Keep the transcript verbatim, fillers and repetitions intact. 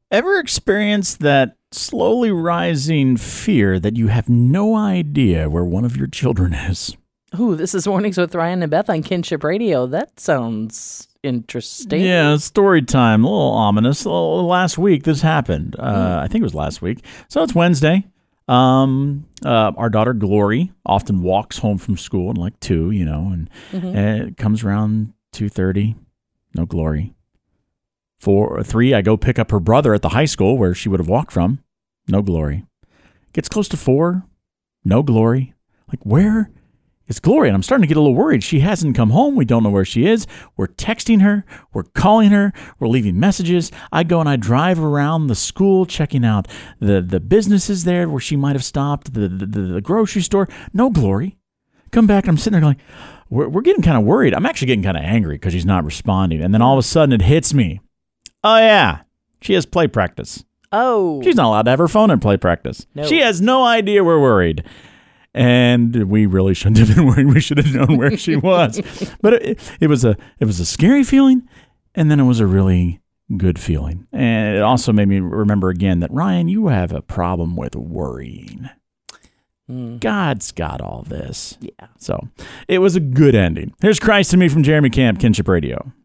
Ever experienced that slowly rising fear that you have no idea where one of your children is? Ooh, this is Mornings with Ryan and Beth on Kinship Radio. That sounds interesting. Yeah, story time. A little ominous. A little, last week this happened. Uh, mm. I think it was last week. So it's Wednesday. Um, uh, our daughter Glory often walks home from school at like two, you know, and, mm-hmm. and it comes around two thirty. No Glory. Four or three, I go pick up her brother at the high school where she would have walked from. No Glory. Gets close to four. No Glory. Like, where is Glory? And I'm starting to get a little worried. She hasn't come home. We don't know where she is. We're texting her. We're calling her. We're leaving messages. I go and I drive around the school, checking out the, the businesses there where she might have stopped, the, the, the grocery store. No Glory. Come back. And I'm sitting there going, we're, we're getting kind of worried. I'm actually getting kind of angry because she's not responding. And then all of a sudden it hits me. Oh, yeah. She has play practice. Oh. She's not allowed to have her phone in play practice. No. She has no idea we're worried. And we really shouldn't have been worried. We should have known where she was. But it, it was a it was a scary feeling, and then it was a really good feeling. And it also made me remember again that, Ryan, you have a problem with worrying. Mm. God's got all this. Yeah. So it was a good ending. Here's Christ to Me from Jeremy Camp, Kinship Radio.